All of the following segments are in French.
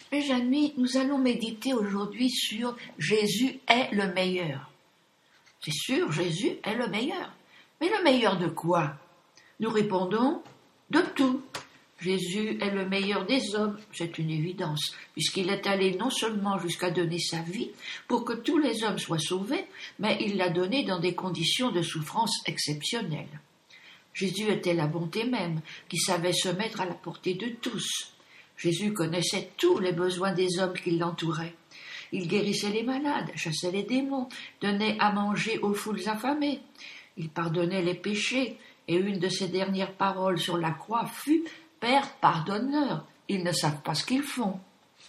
Mes amis, nous allons méditer aujourd'hui sur Jésus est le meilleur. C'est sûr, Jésus est le meilleur. Mais le meilleur de quoi? Nous répondons de tout. Jésus est le meilleur des hommes, c'est une évidence, puisqu'il est allé non seulement jusqu'à donner sa vie pour que tous les hommes soient sauvés, mais il l'a donné dans des conditions de souffrance exceptionnelles. Jésus était la bonté même, qui savait se mettre à la portée de tous. Jésus connaissait tous les besoins des hommes qui l'entouraient. Il guérissait les malades, chassait les démons, donnait à manger aux foules affamées. Il pardonnait les péchés, et une de ses dernières paroles sur la croix fut « Père, pardonne-leur, ils ne savent pas ce qu'ils font ».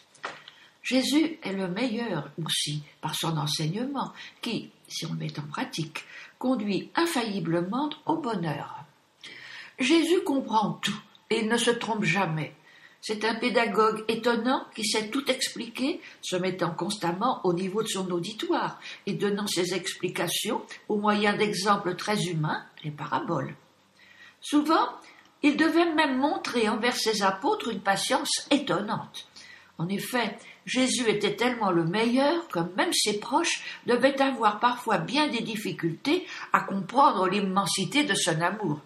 Jésus est le meilleur aussi par son enseignement qui, si on le met en pratique, conduit infailliblement au bonheur. Jésus comprend tout et il ne se trompe jamais. C'est un pédagogue étonnant qui sait tout expliquer, se mettant constamment au niveau de son auditoire et donnant ses explications au moyen d'exemples très humains, les paraboles. Souvent, il devait même montrer envers ses apôtres une patience étonnante. En effet, Jésus était tellement le meilleur que même ses proches devaient avoir parfois bien des difficultés à comprendre l'immensité de son amour.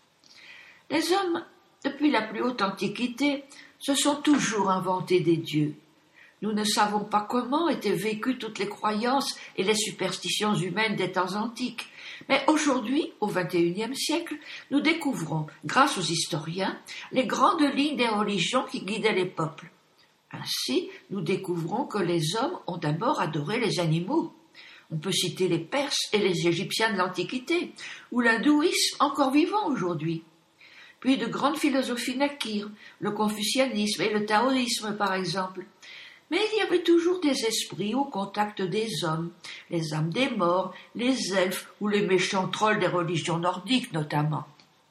Les hommes, depuis la plus haute antiquité, se sont toujours inventés des dieux. Nous ne savons pas comment étaient vécues toutes les croyances et les superstitions humaines des temps antiques. Mais aujourd'hui, au XXIe siècle, nous découvrons, grâce aux historiens, les grandes lignes des religions qui guidaient les peuples. Ainsi, nous découvrons que les hommes ont d'abord adoré les animaux. On peut citer les Perses et les Égyptiens de l'Antiquité, ou l'hindouisme encore vivant aujourd'hui. Puis de grandes philosophies naquirent, le confucianisme et le taoïsme par exemple. Mais il y avait toujours des esprits au contact des hommes, les âmes des morts, les elfes ou les méchants trolls des religions nordiques notamment.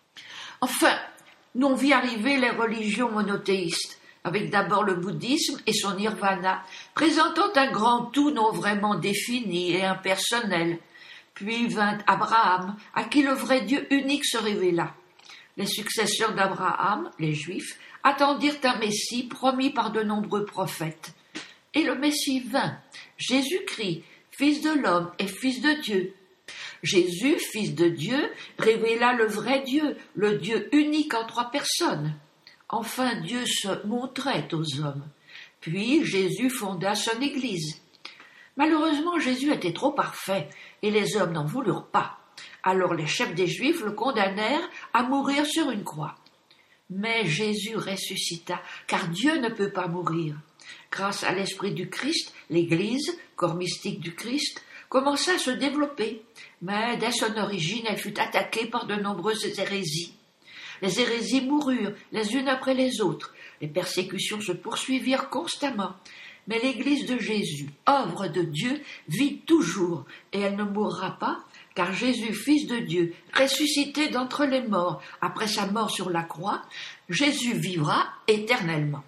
Enfin, nous on vit arriver les religions monothéistes, avec d'abord le bouddhisme et son nirvana, présentant un grand tout non vraiment défini et impersonnel. Puis vint Abraham, à qui le vrai Dieu unique se révéla. Les successeurs d'Abraham, les Juifs, attendirent un Messie promis par de nombreux prophètes. Et le Messie vint, Jésus-Christ, Fils de l'homme et Fils de Dieu. Jésus, Fils de Dieu, révéla le vrai Dieu, le Dieu unique en trois personnes. Enfin Dieu se montrait aux hommes. Puis Jésus fonda son Église. Malheureusement, Jésus était trop parfait, et les hommes n'en voulurent pas. Alors les chefs des Juifs le condamnèrent à mourir sur une croix. Mais Jésus ressuscita, car Dieu ne peut pas mourir. Grâce à l'Esprit du Christ, l'Église, corps mystique du Christ, commença à se développer. Mais dès son origine, elle fut attaquée par de nombreuses hérésies. Les hérésies moururent les unes après les autres. Les persécutions se poursuivirent constamment. Mais l'Église de Jésus, œuvre de Dieu, vit toujours, et elle ne mourra pas, car Jésus, Fils de Dieu, ressuscité d'entre les morts après sa mort sur la croix, Jésus vivra éternellement.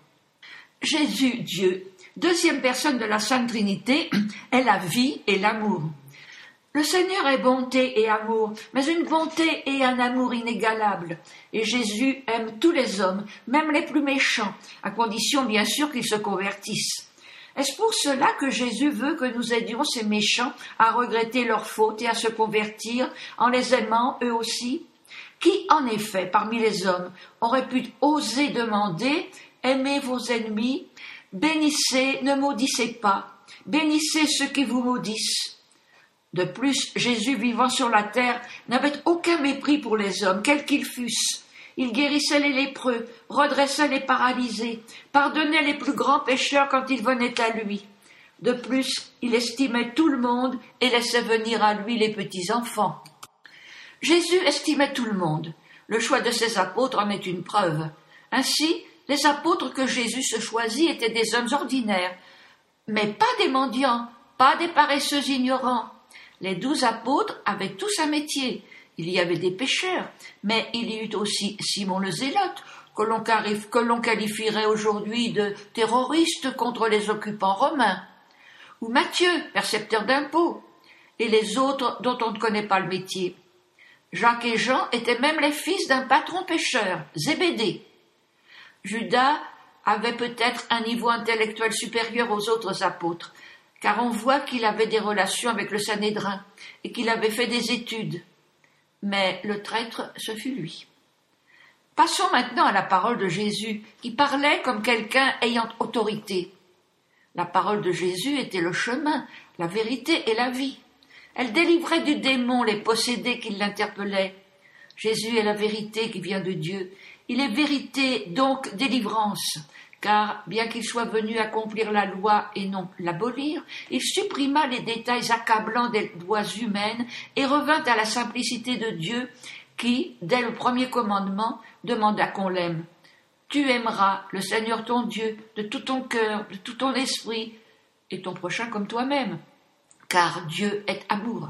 Jésus, Dieu, deuxième personne de la Sainte Trinité, est la vie et l'amour. Le Seigneur est bonté et amour, mais une bonté et un amour inégalables. Et Jésus aime tous les hommes, même les plus méchants, à condition bien sûr qu'ils se convertissent. Est-ce pour cela que Jésus veut que nous aidions ces méchants à regretter leurs fautes et à se convertir en les aimant eux aussi? Qui, en effet, parmi les hommes, aurait pu oser demander « Aimez vos ennemis, bénissez, ne maudissez pas, bénissez ceux qui vous maudissent ». De plus, Jésus, vivant sur la terre, n'avait aucun mépris pour les hommes, quels qu'ils fussent. Il guérissait les lépreux, redressait les paralysés, pardonnait les plus grands pécheurs quand ils venaient à lui. De plus, il estimait tout le monde et laissait venir à lui les petits-enfants. Jésus estimait tout le monde. Le choix de ses apôtres en est une preuve. Ainsi, les apôtres que Jésus se choisit étaient des hommes ordinaires, mais pas des mendiants, pas des paresseux ignorants. Les 12 apôtres avaient tous un métier. Il y avait des pécheurs, mais il y eut aussi Simon le Zélote, que l'on qualifierait aujourd'hui de terroriste contre les occupants romains, ou Matthieu, percepteur d'impôts, et les autres dont on ne connaît pas le métier. Jacques et Jean étaient même les fils d'un patron pêcheur, Zébédée. Judas avait peut-être un niveau intellectuel supérieur aux autres apôtres, car on voit qu'il avait des relations avec le Sanhédrin et qu'il avait fait des études. Mais le traître, ce fut lui. Passons maintenant à la parole de Jésus, qui parlait comme quelqu'un ayant autorité. La parole de Jésus était le chemin, la vérité et la vie. Elle délivrait du démon les possédés qui l'interpellaient. Jésus est la vérité qui vient de Dieu. Il est vérité, donc délivrance, car bien qu'il soit venu accomplir la loi et non l'abolir, il supprima les détails accablants des lois humaines et revint à la simplicité de Dieu qui, dès le premier commandement, demanda qu'on l'aime. Tu aimeras le Seigneur ton Dieu de tout ton cœur, de tout ton esprit, et ton prochain comme toi-même, car Dieu est amour.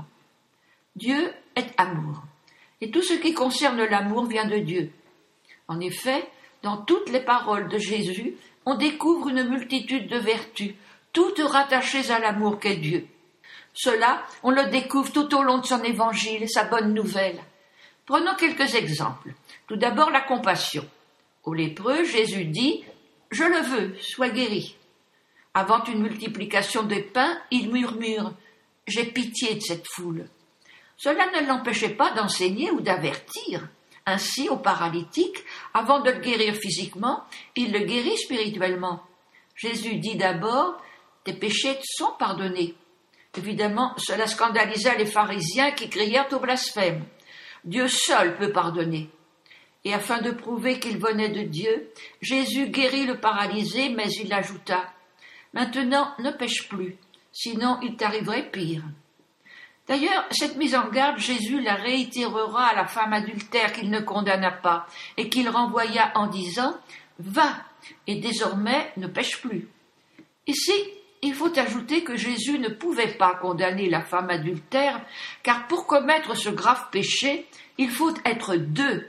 Dieu est amour, et tout ce qui concerne l'amour vient de Dieu. En effet, dans toutes les paroles de Jésus, on découvre une multitude de vertus, toutes rattachées à l'amour qu'est Dieu. Cela, on le découvre tout au long de son évangile, sa bonne nouvelle. Prenons quelques exemples. Tout d'abord, la compassion. Aux lépreux, Jésus dit « Je le veux, sois guéri ». Avant une multiplication des pains, il murmure « J'ai pitié de cette foule ». Cela ne l'empêchait pas d'enseigner ou d'avertir. Ainsi, au paralytique, avant de le guérir physiquement, il le guérit spirituellement. Jésus dit d'abord « Tes péchés te sont pardonnés ». Évidemment, cela scandalisa les pharisiens qui crièrent au blasphème. Dieu seul peut pardonner. Et afin de prouver qu'il venait de Dieu, Jésus guérit le paralysé, mais il ajouta « Maintenant, ne pêche plus, sinon il t'arriverait pire ». D'ailleurs, cette mise en garde, Jésus la réitérera à la femme adultère qu'il ne condamna pas et qu'il renvoya en disant « Va, et désormais ne pêche plus ». Ici, il faut ajouter que Jésus ne pouvait pas condamner la femme adultère, car pour commettre ce grave péché, il faut être deux.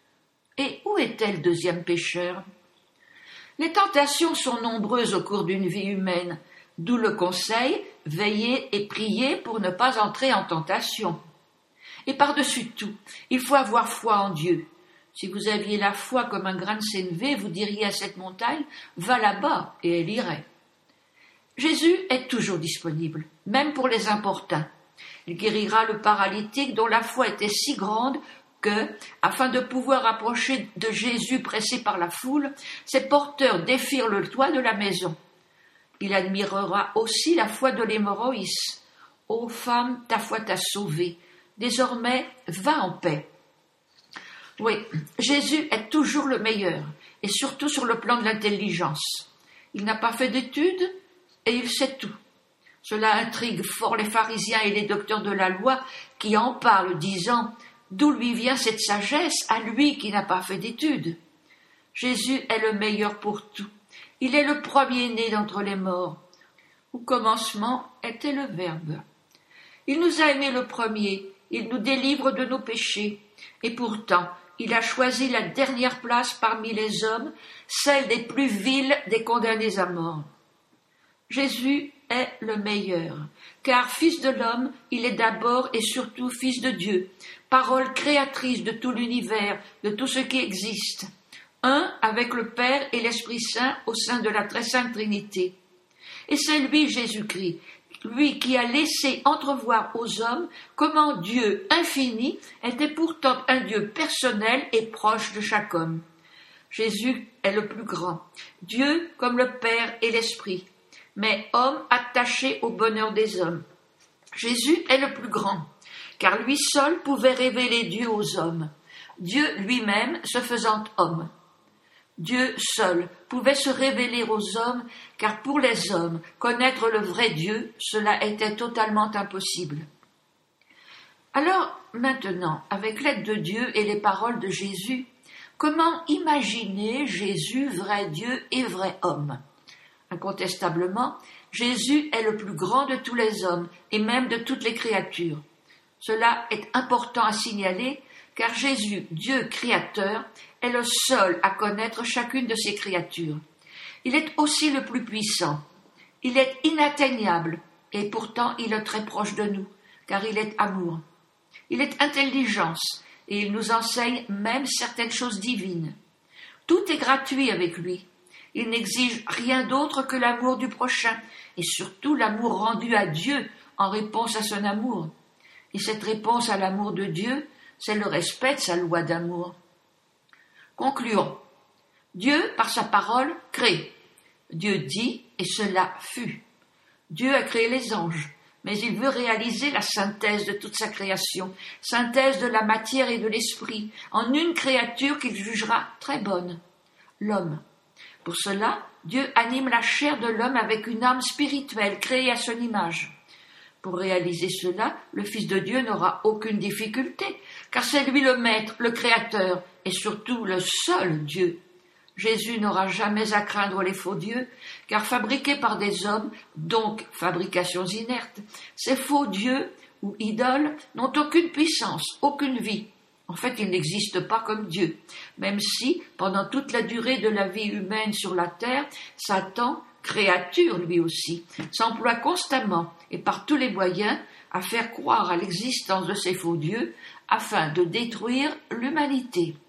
Et où était le deuxième pécheur? Les tentations sont nombreuses au cours d'une vie humaine, d'où le conseil, veillez et priez pour ne pas entrer en tentation. Et par-dessus tout, il faut avoir foi en Dieu. Si vous aviez la foi comme un grain de sénévé, vous diriez à cette montagne, va là-bas, et elle irait. Jésus est toujours disponible, même pour les importuns. Il guérira le paralytique dont la foi était si grande que, afin de pouvoir approcher de Jésus pressé par la foule, ses porteurs défirent le toit de la maison. Il admirera aussi la foi de l'hémorroïs. « Ô femme, ta foi t'a sauvée. Désormais, va en paix. » Oui, Jésus est toujours le meilleur, et surtout sur le plan de l'intelligence. Il n'a pas fait d'études, et il sait tout. Cela intrigue fort les pharisiens et les docteurs de la loi qui en parlent, disant « D'où lui vient cette sagesse à lui qui n'a pas fait d'études ?» Jésus est le meilleur pour tout. Il est le premier-né d'entre les morts. Au commencement était le Verbe. Il nous a aimés le premier, il nous délivre de nos péchés, et pourtant il a choisi la dernière place parmi les hommes, celle des plus vils des condamnés à mort. Jésus est le meilleur, car fils de l'homme, il est d'abord et surtout fils de Dieu, parole créatrice de tout l'univers, de tout ce qui existe, un avec le Père et l'Esprit Saint au sein de la très sainte Trinité. Et c'est lui, Jésus-Christ, lui qui a laissé entrevoir aux hommes comment Dieu infini était pourtant un Dieu personnel et proche de chaque homme. Jésus est le plus grand, Dieu comme le Père et l'Esprit, mais homme attaché au bonheur des hommes. Jésus est le plus grand, car lui seul pouvait révéler Dieu aux hommes, Dieu lui-même se faisant homme. Dieu seul pouvait se révéler aux hommes, car pour les hommes, connaître le vrai Dieu, cela était totalement impossible. Alors, maintenant, avec l'aide de Dieu et les paroles de Jésus, comment imaginer Jésus vrai Dieu et vrai homme? Incontestablement, Jésus est le plus grand de tous les hommes et même de toutes les créatures. Cela est important à signaler, car Jésus, Dieu créateur, est le seul à connaître chacune de ses créatures. Il est aussi le plus puissant. Il est inatteignable, et pourtant il est très proche de nous, car il est amour. Il est intelligence, et il nous enseigne même certaines choses divines. Tout est gratuit avec lui. Il n'exige rien d'autre que l'amour du prochain, et surtout l'amour rendu à Dieu en réponse à son amour. Et cette réponse à l'amour de Dieu, c'est le respect de sa loi d'amour. Concluons. Dieu, par sa parole, crée. Dieu dit, et cela fut. Dieu a créé les anges, mais il veut réaliser la synthèse de toute sa création, synthèse de la matière et de l'esprit, en une créature qu'il jugera très bonne, l'homme. Pour cela, Dieu anime la chair de l'homme avec une âme spirituelle créée à son image. Pour réaliser cela, le Fils de Dieu n'aura aucune difficulté, car c'est lui le Maître, le Créateur, et surtout le seul Dieu. Jésus n'aura jamais à craindre les faux dieux, car fabriqués par des hommes, donc fabrications inertes, ces faux dieux ou idoles n'ont aucune puissance, aucune vie. En fait, ils n'existent pas comme Dieu, même si, pendant toute la durée de la vie humaine sur la terre, Satan, créature lui aussi, s'emploie constamment et par tous les moyens à faire croire à l'existence de ces faux dieux afin de détruire l'humanité.